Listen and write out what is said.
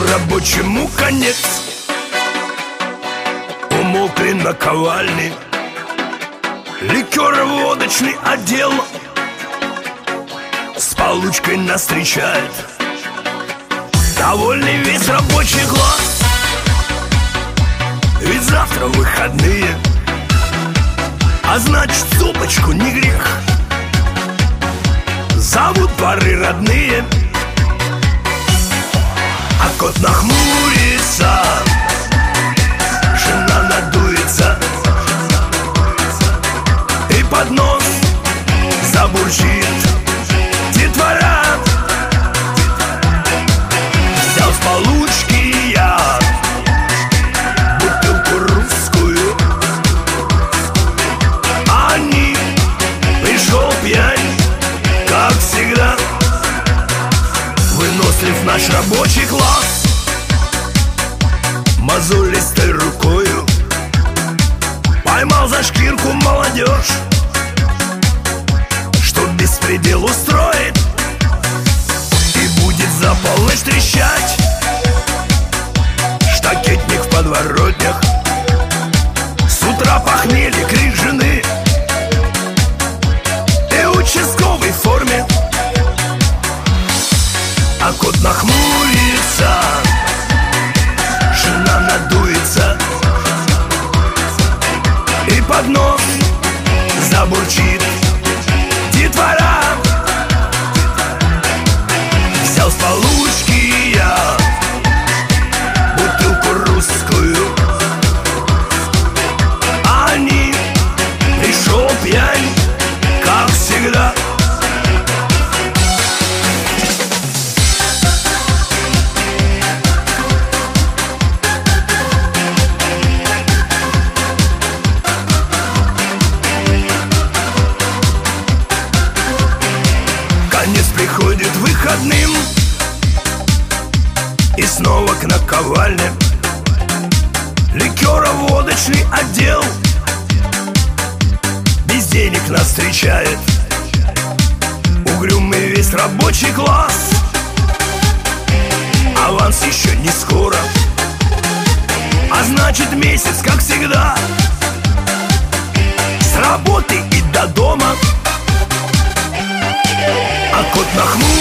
рабочему конец. Умолкли наковальни, ликеро-водочный отдел с получкой нас встречает довольный весь рабочий класс. Ведь завтра выходные, а значит, супочку не грех. Зовут пары родные, а кот нахмурится, жена надуется, и под нос забурчит детвора. Взял с получки я бутылку русскую, а не пришел пьянь, как всегда. Вынослив наш рабочий класс, мозолистой рукою поймал за шкирку молодежь, что беспредел устроит и будет за полночь трещать. Штакетник в подворотнях, с утра похмелье, крик жены, и участковый в форме, а кот нахмурится, жена надуется, и под нос забурчит детвора. Взял с получки я бутылку русскую, а не пришел пьянь, как всегда. Конец приходит выходным, и снова к наковальне ликеро-водочный отдел без денег нас встречает угрюмый весь рабочий класс. Аванс еще не скоро, а значит, месяц, как всегда, с работы и до дома. А кот нахмурился,